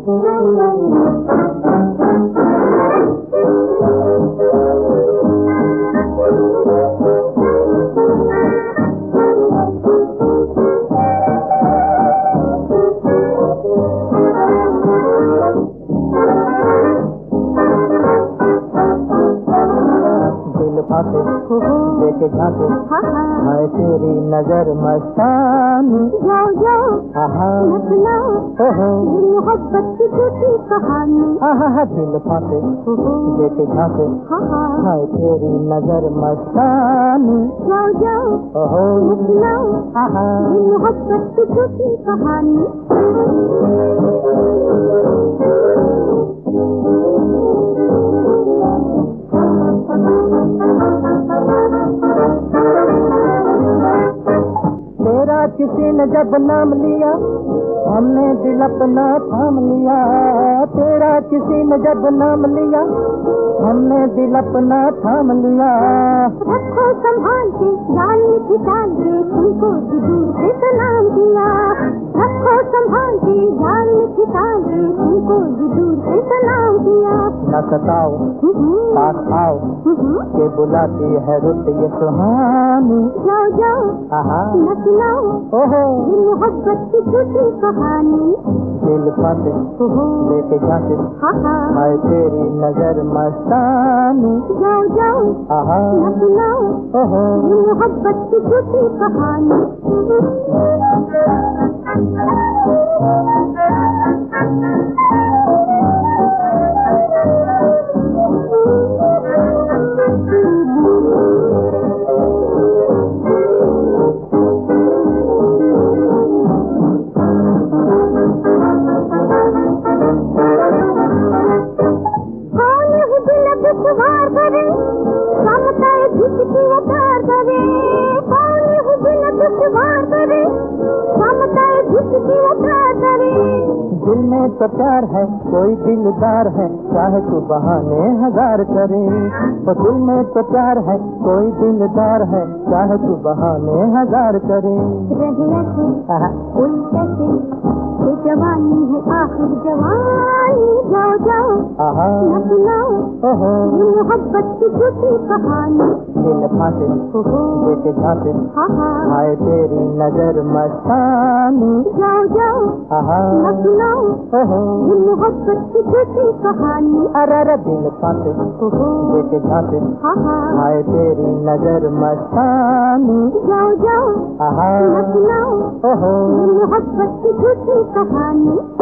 देखे झांके हाय तेरी नजर मस्तानी, जाओ जाओ सुनाओ ये मोहब्बत की झूठी कहानी। दिल फांसे देखे झांके हाय तेरी नजर मस्तानी, जाओ जाओ सुनाओ ये मोहब्बत की झूठी कहानी। तेरा किसी ने जब नाम लिया हमने दिल अपना थाम लिया, तेरा किसी ने जब नाम लिया हमने दिल अपना थाम लिया। रखो संभाल के जान में खिंचाल के तुमको दूर से सलाम किया, रखो संभाल के जान में खिंचाल के तुमको दूर से सलाम किया। न सताओ पास आओ के बुलाती है रुत ये सुहानी, जाओ जाओ न सुनाओ ये मोहब्बत की झूठी कहानी। दिल फांसे लेके झांके हाय तेरी नजर मस्तानी, जाओ जाओ न सुनाओ ये मोहब्बत की झूठी कहानी। दुश्वार करे समताए जिसकी उतार करे, कौन यह दिल दुश्वार करे समताए जिसकी उतार करे। दिल में तो प्यार है कोई दिलदार है चाहे तू बहाने हजार करे, तो दिल में तो प्यार है कोई दिलदार है चाहे तू बहाने हजार करे। रहे ऐसे कोई कैसे ये जवानी है आखिर जवानी, जाओ जाओ न सुनाओ ये मोहब्बत की झूठी कहानी। दिल फांसे देखे झांसे हाय तेरी नजर मस्तानी, जाओ जाओ न सुनाओ ये मोहब्बत की झूठी कहानी। अरे दिल फांसे देखे झांसे हाय तेरी नजर मस्तानी, जाओ जाओ न सुनाओ ये मोहब्बत की झूठी कहानी।